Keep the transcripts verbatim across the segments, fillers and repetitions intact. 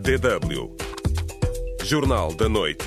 D W. Jornal da Noite.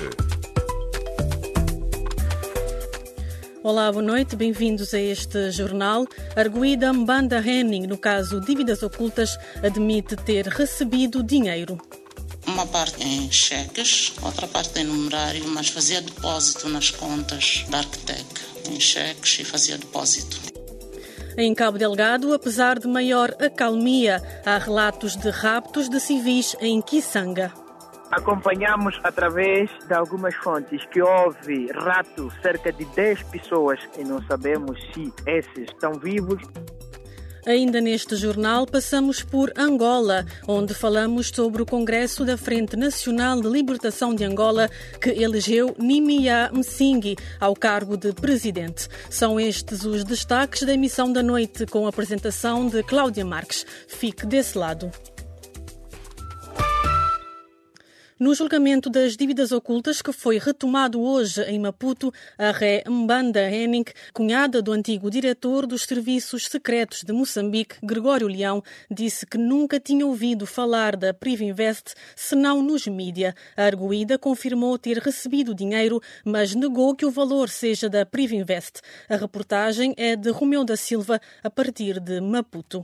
Olá, boa noite, bem-vindos a este jornal. Arguida Mbanda Henning, no caso dívidas ocultas, admite ter recebido dinheiro. Uma parte em cheques, outra parte em numerário, mas fazia depósito nas contas da Arctec, em cheques, e fazia depósito. Em Cabo Delgado, apesar de maior acalmia, há relatos de raptos de civis em Kisanga. Acompanhamos através de algumas fontes que houve rato cerca de dez pessoas e não sabemos se esses estão vivos. Ainda neste jornal passamos por Angola, onde falamos sobre o Congresso da Frente Nacional de Libertação de Angola, que elegeu Nimia Msingi ao cargo de presidente. São estes os destaques da emissão da noite, com a apresentação de Cláudia Marques. Fique desse lado. No julgamento das dívidas ocultas que foi retomado hoje em Maputo, a Ré Mbanda Henning, cunhada do antigo diretor dos Serviços Secretos de Moçambique, Gregório Leão, disse que nunca tinha ouvido falar da Privinvest senão nos mídia. A arguida confirmou ter recebido dinheiro, mas negou que o valor seja da Privinvest. A reportagem é de Romeu da Silva, a partir de Maputo.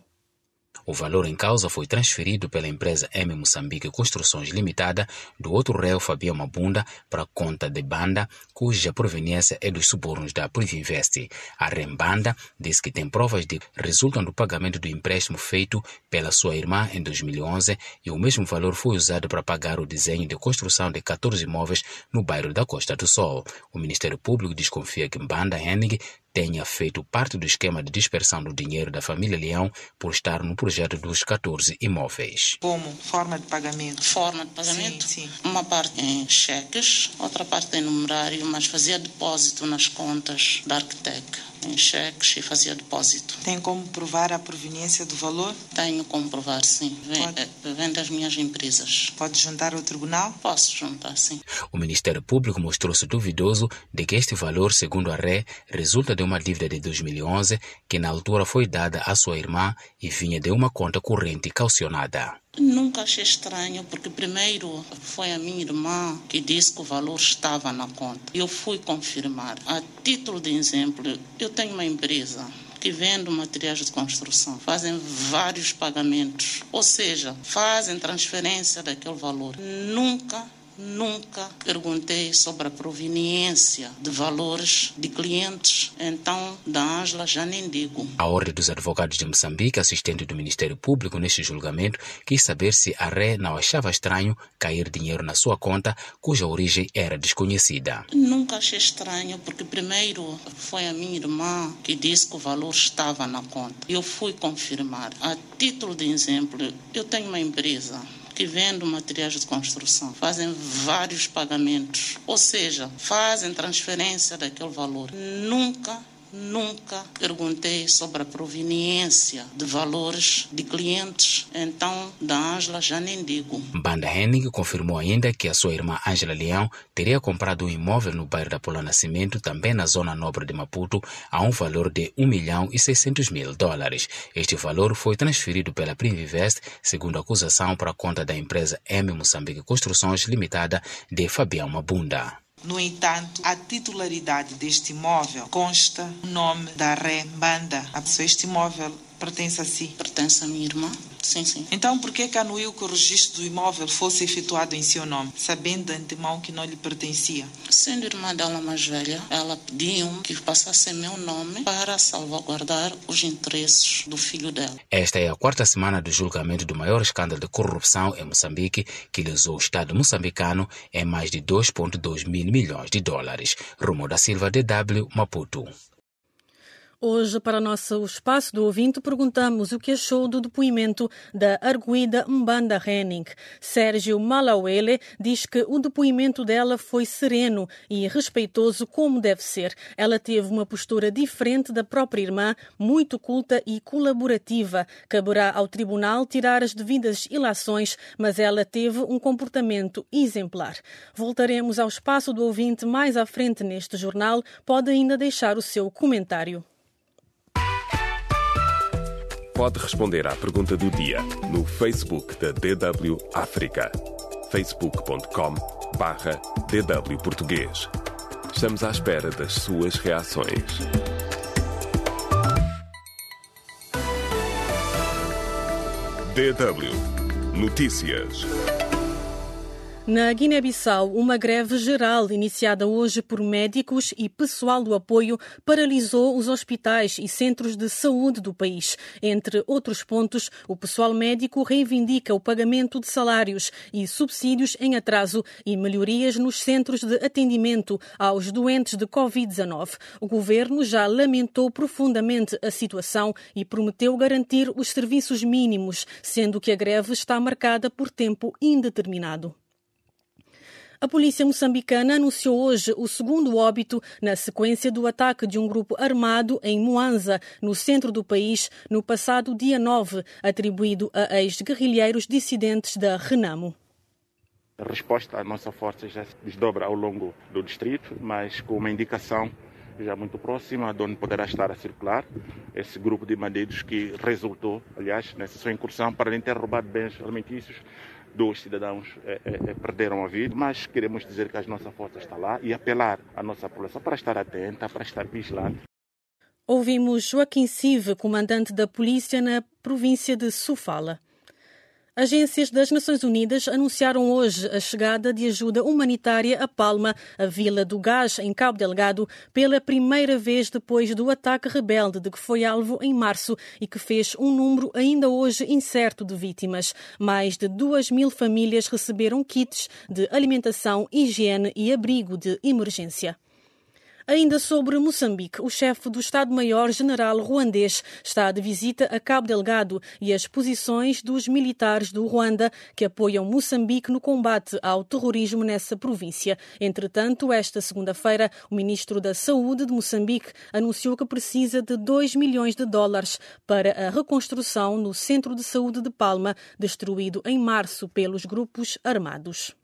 O valor em causa foi transferido pela empresa M Moçambique Construções Limitada do outro réu Fabião Mabunda para a conta de Banda, cuja proveniência é dos subornos da Privinvest. A Rembanda disse que tem provas de que resultam do pagamento do empréstimo feito pela sua irmã em dois mil e onze e o mesmo valor foi usado para pagar o desenho de construção de catorze imóveis no bairro da Costa do Sol. O Ministério Público desconfia que Mbanda Henning tenha feito parte do esquema de dispersão do dinheiro da família Leão por estar no projeto dos catorze imóveis. Como forma de pagamento? Forma de pagamento? Sim, sim. Uma parte em cheques, outra parte em numerário, mas fazia depósito nas contas da Arctec, em cheques, e fazia depósito. Tem como provar a proveniência do valor? Tenho como provar, sim. Vem, Pode... vem das minhas empresas. Pode juntar ao tribunal? Posso juntar, sim. O Ministério Público mostrou-se duvidoso de que este valor, segundo a Ré, resulta de uma dívida de dois mil e onze que na altura foi dada à sua irmã e vinha de uma conta corrente calcionada. Nunca achei estranho, porque primeiro foi a minha irmã que disse que o valor estava na conta. Eu fui confirmar. A título de exemplo, eu tenho uma empresa que vende materiais de construção. Fazem vários pagamentos, ou seja, fazem transferência daquele valor. Nunca Nunca perguntei sobre a proveniência de valores de clientes, então da Ângela já nem digo. A Ordem dos Advogados de Moçambique, assistente do Ministério Público neste julgamento, quis saber se a Ré não achava estranho cair dinheiro na sua conta, cuja origem era desconhecida. Nunca achei estranho, porque primeiro foi a minha irmã que disse que o valor estava na conta. Eu fui confirmar. A título de exemplo, eu tenho uma empresa que vende materiais de construção. Fazem vários pagamentos, ou seja, fazem transferência daquele valor. Nunca, nunca perguntei sobre a proveniência de valores de clientes, então da Ângela já nem digo. Mbanda Henning confirmou ainda que a sua irmã Ângela Leão teria comprado um imóvel no bairro da Paula Nascimento, também na zona nobre de Maputo, a um valor de um milhão e seiscentos mil dólares. Este valor foi transferido pela Privinvest, segundo a acusação, para a conta da empresa M Moçambique Construções Limitada de Fabião Mabunda. No entanto, a titularidade deste imóvel consta no nome da Ré Mbanda. Este imóvel pertence a si? Pertence à minha irmã, sim, sim. Então, por que anuiu que o registro do imóvel fosse efetuado em seu nome, sabendo de antemão que não lhe pertencia? Sendo irmã dela mais velha, ela pediu que passasse meu nome para salvaguardar os interesses do filho dela. Esta é a quarta semana do julgamento do maior escândalo de corrupção em Moçambique, que lesou o Estado moçambicano em mais de dois vírgula dois mil milhões de dólares. Romeu da Silva, D W, Maputo. Hoje, para o nosso espaço do ouvinte, perguntamos o que achou do depoimento da arguida Mbanda Henning. Sérgio Malauele diz que o depoimento dela foi sereno e respeitoso como deve ser. Ela teve uma postura diferente da própria irmã, muito culta e colaborativa. Caberá ao tribunal tirar as devidas ilações, mas ela teve um comportamento exemplar. Voltaremos ao espaço do ouvinte mais à frente neste jornal. Pode ainda deixar o seu comentário. Pode responder à pergunta do dia no Facebook da D W África. facebook ponto com barra D W Português. Estamos à espera das suas reações. D W Notícias. Na Guiné-Bissau, uma greve geral iniciada hoje por médicos e pessoal do apoio paralisou os hospitais e centros de saúde do país. Entre outros pontos, o pessoal médico reivindica o pagamento de salários e subsídios em atraso e melhorias nos centros de atendimento aos doentes de covid dezenove. O governo já lamentou profundamente a situação e prometeu garantir os serviços mínimos, sendo que a greve está marcada por tempo indeterminado. A polícia moçambicana anunciou hoje o segundo óbito na sequência do ataque de um grupo armado em Mwanza, no centro do país, no passado dia nove, atribuído a ex-guerrilheiros dissidentes da Renamo. A resposta à nossa força já se desdobra ao longo do distrito, mas com uma indicação já muito próxima, de onde poderá estar a circular esse grupo de bandidos que resultou, aliás, nessa sua incursão, para além de ter roubado bens alimentícios, dois cidadãos é, é, perderam a vida, mas queremos dizer que a nossa força está lá e apelar à nossa população para estar atenta, para estar vigilante. Ouvimos Joaquim Sive, comandante da polícia na província de Sofala. Agências das Nações Unidas anunciaram hoje a chegada de ajuda humanitária a Palma, a Vila do Gás, em Cabo Delgado, pela primeira vez depois do ataque rebelde de que foi alvo em março e que fez um número ainda hoje incerto de vítimas. Mais de duas mil famílias receberam kits de alimentação, higiene e abrigo de emergência. Ainda sobre Moçambique, o chefe do Estado-Maior-General ruandês está de visita a Cabo Delgado e as posições dos militares do Ruanda que apoiam Moçambique no combate ao terrorismo nessa província. Entretanto, esta segunda-feira, o ministro da Saúde de Moçambique anunciou que precisa de dois milhões de dólares para a reconstrução no Centro de Saúde de Palma, destruído em março pelos grupos armados.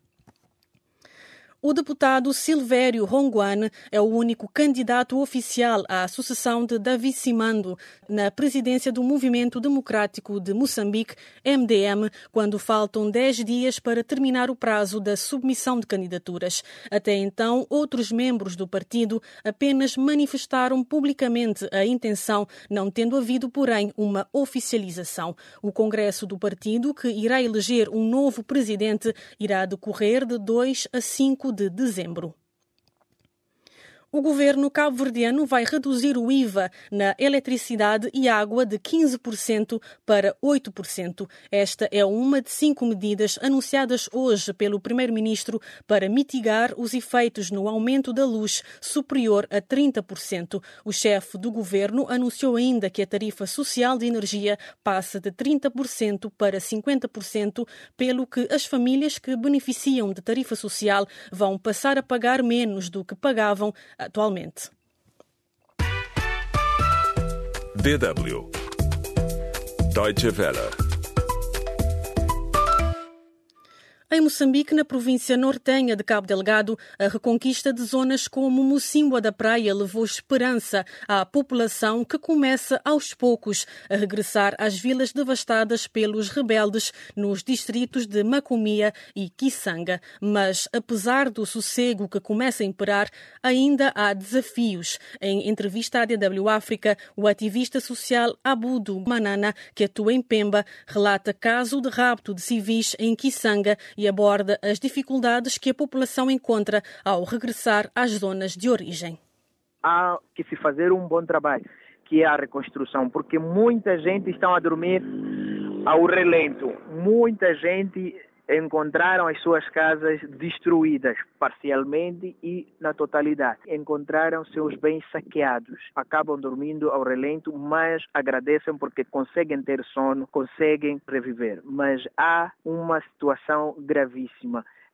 O deputado Silvério Ronguane é o único candidato oficial à sucessão de Davi Simando na presidência do Movimento Democrático de Moçambique, M D M, quando faltam dez dias para terminar o prazo da submissão de candidaturas. Até então, outros membros do partido apenas manifestaram publicamente a intenção, não tendo havido, porém, uma oficialização. O Congresso do partido, que irá eleger um novo presidente, irá decorrer de dois a cinco de dezembro. O governo cabo-verdiano vai reduzir o I V A na eletricidade e água de quinze por cento para oito por cento. Esta é uma de cinco medidas anunciadas hoje pelo primeiro-ministro para mitigar os efeitos no aumento da luz superior a trinta por cento. O chefe do governo anunciou ainda que a tarifa social de energia passa de trinta por cento para cinquenta por cento, pelo que as famílias que beneficiam de tarifa social vão passar a pagar menos do que pagavam atualmente. D W Deutsche Welle. Em Moçambique, na província nortenha de Cabo Delgado, a reconquista de zonas como Mocímboa da Praia levou esperança à população que começa aos poucos a regressar às vilas devastadas pelos rebeldes nos distritos de Macomia e Kisanga. Mas, apesar do sossego que começa a imperar, ainda há desafios. Em entrevista à D W África, o ativista social Abudu Manana, que atua em Pemba, relata caso de rapto de civis em Kisanga e aborda as dificuldades que a população encontra ao regressar às zonas de origem. Há que se fazer um bom trabalho, que é a reconstrução, porque muita gente está a dormir ao relento. Muita gente encontraram as suas casas destruídas, parcialmente e na totalidade. Encontraram seus bens saqueados. Acabam dormindo ao relento, mas agradecem porque conseguem ter sono, conseguem reviver. Mas há uma situação gravíssima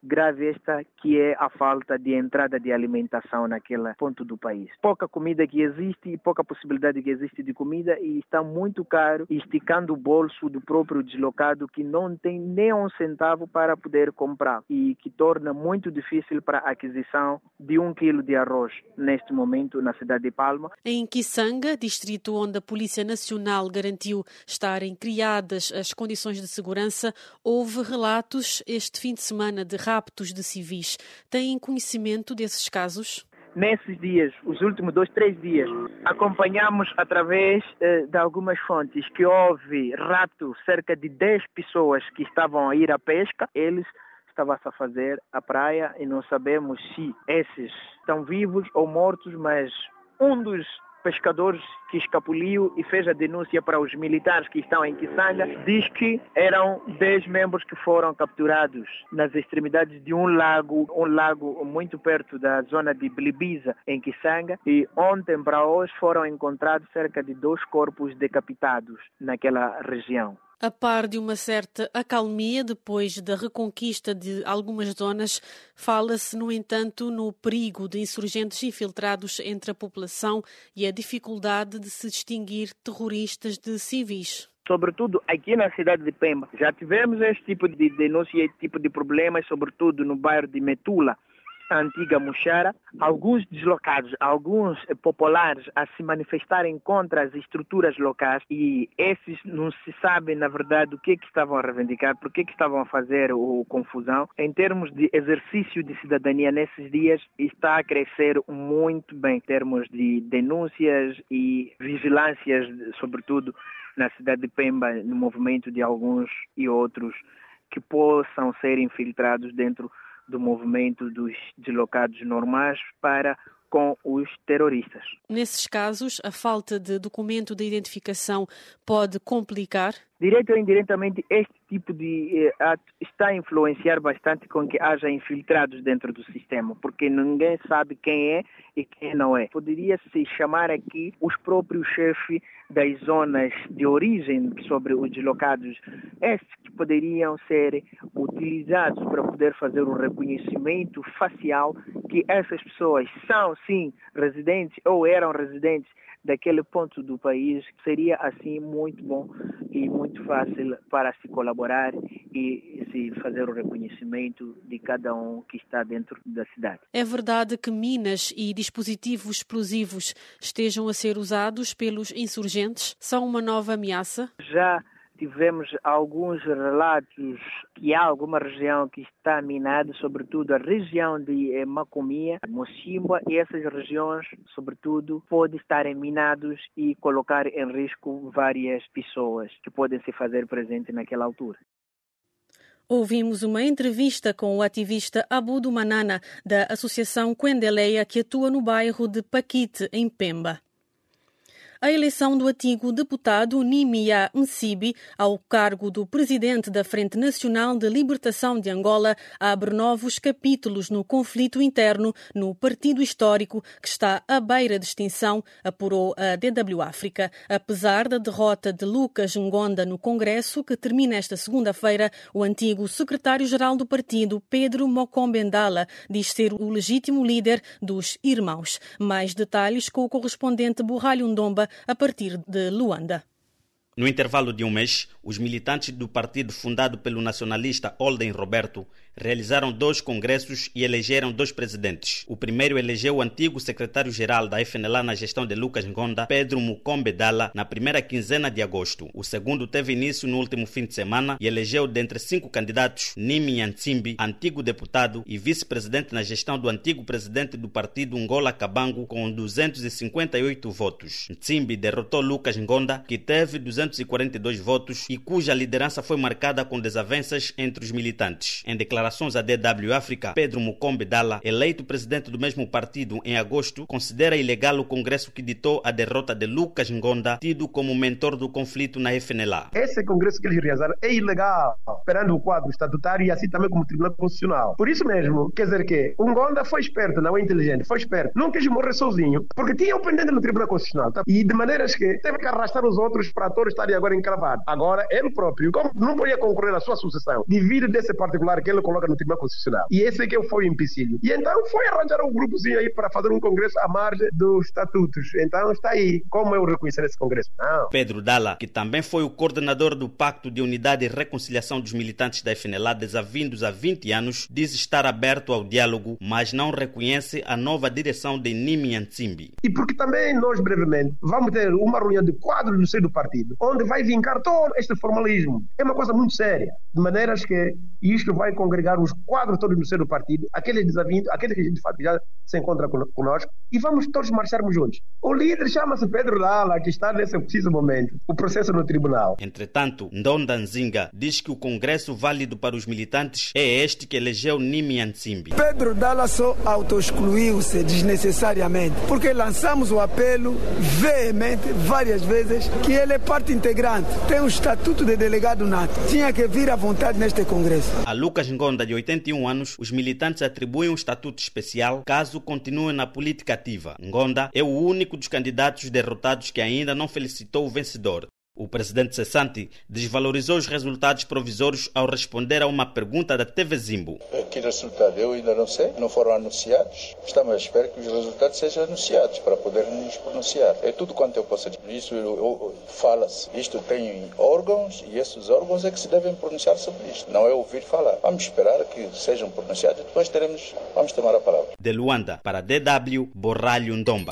grave esta, que é a falta de entrada de alimentação naquele ponto do país. Pouca comida que existe e pouca possibilidade que existe de comida e está muito caro, esticando o bolso do próprio deslocado que não tem nem um centavo para poder comprar e que torna muito difícil para a aquisição de um quilo de arroz neste momento na cidade de Palma. Em Kisanga, distrito onde a Polícia Nacional garantiu estarem criadas as condições de segurança, houve relatos este fim de semana de raptos de civis. Têm conhecimento desses casos? Nesses dias, os últimos dois, três dias, acompanhamos através eh, de algumas fontes que houve rapto, cerca de dez pessoas que estavam a ir à pesca. Eles estavam a fazer a praia e não sabemos se esses estão vivos ou mortos, mas um dos pescadores que escapuliu e fez a denúncia para os militares que estão em Kisanga, diz que eram dez membros que foram capturados nas extremidades de um lago, um lago muito perto da zona de Blibiza, em Kisanga, e ontem para hoje foram encontrados cerca de dois corpos decapitados naquela região. A par de uma certa acalmia depois da reconquista de algumas zonas, fala-se, no entanto, no perigo de insurgentes infiltrados entre a população e a dificuldade de se distinguir terroristas de civis. Sobretudo aqui na cidade de Pemba. Já tivemos este tipo de denúncia e este tipo de problemas, sobretudo no bairro de Metula, a antiga Muxara, alguns deslocados, alguns populares a se manifestarem contra as estruturas locais e esses não se sabe, na verdade, o que é que estavam a reivindicar, por que é que estavam a fazer o confusão. Em termos de exercício de cidadania nesses dias, está a crescer muito bem em termos de denúncias e vigilâncias, sobretudo na cidade de Pemba, no movimento de alguns e outros que possam ser infiltrados dentro do movimento dos deslocados normais para com os terroristas. Nesses casos, a falta de documento de identificação pode complicar? Direto ou indiretamente, este tipo de eh, ato está a influenciar bastante com que haja infiltrados dentro do sistema, porque ninguém sabe quem é e quem não é. Poderia-se chamar aqui os próprios chefes das zonas de origem sobre os deslocados, estes que poderiam ser utilizados para poder fazer o reconhecimento facial que essas pessoas são, sim, residentes ou eram residentes daquele ponto do país. Seria assim muito bom e muito fácil para se colaborar e se fazer o reconhecimento de cada um que está dentro da cidade. É verdade que minas e dispositivos explosivos estejam a ser usados pelos insurgentes? São uma nova ameaça? Já tivemos alguns relatos que há alguma região que está minada, sobretudo a região de Macomia, Mocimboa, e essas regiões, sobretudo, podem estar minados e colocar em risco várias pessoas que podem se fazer presentes naquela altura. Ouvimos uma entrevista com o ativista Abudu Manana, da Associação Quendeleia, que atua no bairro de Paquite, em Pemba. A eleição do antigo deputado Nimia Nsibi ao cargo do presidente da Frente Nacional de Libertação de Angola abre novos capítulos no conflito interno no partido histórico que está à beira de extinção, apurou a D W África. Apesar da derrota de Lucas Ngonda no Congresso, que termina esta segunda-feira, o antigo secretário-geral do partido, Pedro Mokombendala, diz ser o legítimo líder dos irmãos. Mais detalhes com o correspondente Burralho Ndomba, a partir de Luanda. No intervalo de um mês, os militantes do partido fundado pelo nacionalista Olden Roberto realizaram dois congressos e elegeram dois presidentes. O primeiro elegeu o antigo secretário-geral da F N L A na gestão de Lucas Ngonda, Pedro Mokombendala, na primeira quinzena de agosto. O segundo teve início no último fim de semana e elegeu dentre cinco candidatos Nimia Nsimbi, antigo deputado e vice-presidente na gestão do antigo presidente do partido Ngola Kabango, com duzentos e cinquenta e oito votos. Nsimbi derrotou Lucas Ngonda, que teve duzentos e quarenta e dois votos e cuja liderança foi marcada com desavenças entre os militantes. Em declarações à D W África, Pedro Mokombendala, eleito presidente do mesmo partido em agosto, considera ilegal o congresso que ditou a derrota de Lucas Ngonda, tido como mentor do conflito na F N L A. Esse congresso que eles realizaram é ilegal. perante o quadro estatutário e assim também como o Tribunal Constitucional. Por isso mesmo, quer dizer que o Ngonda foi esperto, não é inteligente, foi esperto. Não quis morrer sozinho, porque tinha o pendente no Tribunal Constitucional. Tá? E de maneiras que teve que arrastar os outros para todos estarem agora encravados. Agora, ele próprio, como não podia concorrer à sua sucessão, devido desse particular que ele coloca no Tribunal Constitucional. E esse é que foi o empecilho. E então foi arranjar um grupozinho aí para fazer um congresso à margem dos estatutos. Então está aí. Como eu reconhecer esse congresso? Não. Pedro Dalla, que também foi o coordenador do Pacto de Unidade e Reconciliação dos militantes da F N L A desavindos há vinte anos, diz estar aberto ao diálogo, mas não reconhece a nova direção de Nimi Antsimbi. E porque também nós, brevemente, vamos ter uma reunião de quadros no seio do partido, onde vai vincar todo este formalismo. É uma coisa muito séria, de maneiras que isto vai congregar os quadros todos no seio do partido, aqueles desavindos, aqueles que de fato já se encontram conosco, e vamos todos marcharmos juntos. O líder chama-se Pedro Dalla, que está nesse preciso momento, o processo no tribunal. Entretanto, Ndonda Nzinga diz que o congresso válido para os militantes é este que elegeu Nimi Antsimbi. Pedro Dalla só auto-excluiu-se desnecessariamente, porque lançamos o apelo veemente, várias vezes, que ele é parte integrante, tem um estatuto de delegado nato, tinha que vir à vontade neste congresso. A Lucas Ngonda, de oitenta e um anos, os militantes atribuem um estatuto especial caso continue na política ativa. Ngonda é o único dos candidatos derrotados que ainda não felicitou o vencedor. O presidente cessante desvalorizou os resultados provisórios ao responder a uma pergunta da T V Zimbo. Que resultado? Eu ainda não sei, não foram anunciados. Estamos à espera que os resultados sejam anunciados para poder nos pronunciar. É tudo quanto eu posso dizer. Isso fala-se. Isto tem órgãos e esses órgãos é que se devem pronunciar sobre isto. Não é ouvir falar. Vamos esperar que sejam pronunciados e depois teremos, vamos tomar a palavra. De Luanda, para D W, Borralho Ndomba.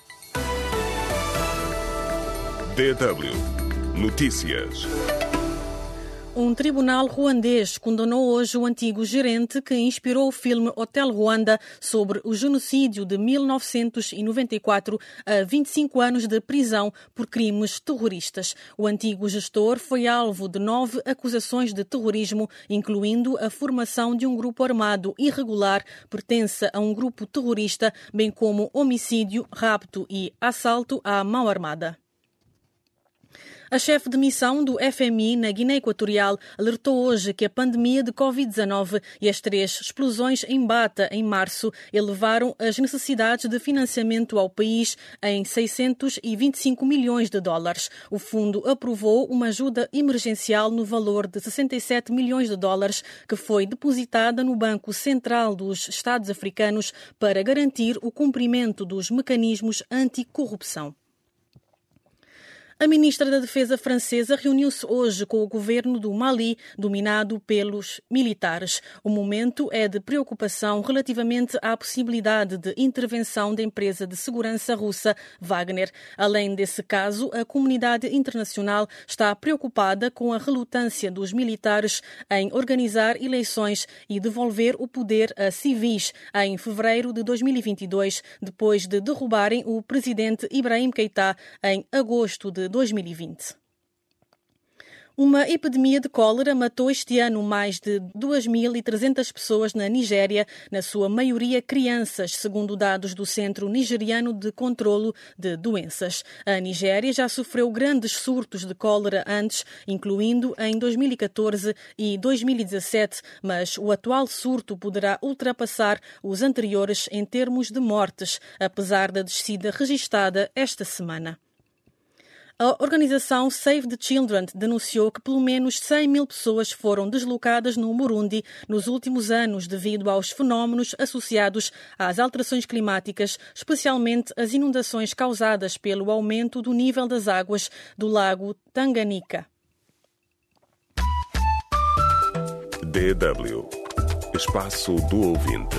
D W Notícias. Um tribunal ruandês condenou hoje o antigo gerente que inspirou o filme Hotel Ruanda sobre o genocídio de mil novecentos e noventa e quatro a vinte e cinco anos de prisão por crimes terroristas. O antigo gestor foi alvo de nove acusações de terrorismo, incluindo a formação de um grupo armado irregular, pertença a um grupo terrorista, bem como homicídio, rapto e assalto à mão armada. A chefe de missão do F M I na Guiné Equatorial alertou hoje que a pandemia de covid dezanove e as três explosões em Bata em março elevaram as necessidades de financiamento ao país em seiscentos e vinte e cinco milhões de dólares. O fundo aprovou uma ajuda emergencial no valor de sessenta e sete milhões de dólares que foi depositada no Banco Central dos Estados Africanos para garantir o cumprimento dos mecanismos anticorrupção. A ministra da Defesa francesa reuniu-se hoje com o governo do Mali, dominado pelos militares. O momento é de preocupação relativamente à possibilidade de intervenção da empresa de segurança russa Wagner. Além desse caso, a comunidade internacional está preocupada com a relutância dos militares em organizar eleições e devolver o poder a civis em fevereiro de dois mil e vinte e dois, depois de derrubarem o presidente Ibrahim Keita em agosto de dois mil e vinte. Uma epidemia de cólera matou este ano mais de duas mil e trezentas pessoas na Nigéria, na sua maioria crianças, segundo dados do Centro Nigeriano de Controlo de Doenças. A Nigéria já sofreu grandes surtos de cólera antes, incluindo em dois mil e catorze e dois mil e dezassete, mas o atual surto poderá ultrapassar os anteriores em termos de mortes, apesar da descida registada esta semana. A organização Save the Children denunciou que pelo menos cem mil pessoas foram deslocadas no Burundi nos últimos anos devido aos fenómenos associados às alterações climáticas, especialmente as inundações causadas pelo aumento do nível das águas do lago Tanganyika. D W Espaço do Ouvinte.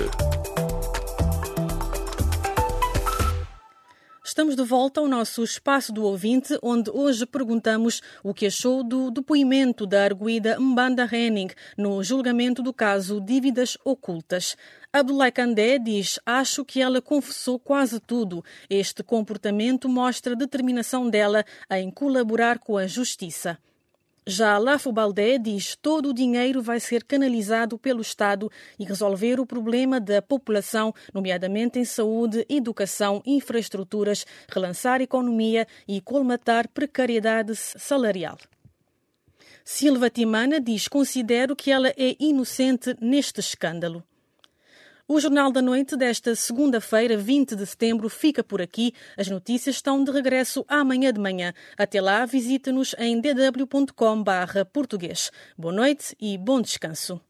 Estamos de volta ao nosso Espaço do Ouvinte, onde hoje perguntamos o que achou do depoimento da arguida Mbanda Henning no julgamento do caso Dívidas Ocultas. Abdoulaye Kandé diz: acho que ela confessou quase tudo. Este comportamento mostra a determinação dela em colaborar com a justiça. Já Lafo Baldé diz: todo o dinheiro vai ser canalizado pelo Estado e resolver o problema da população, nomeadamente em saúde, educação, infraestruturas, relançar a economia e colmatar precariedade salarial. Silva Timana diz: considero que ela é inocente neste escândalo. O Jornal da Noite desta segunda-feira, vinte de setembro, fica por aqui. As notícias estão de regresso amanhã de manhã. Até lá, visite-nos em d w ponto com barra português. Boa noite e bom descanso.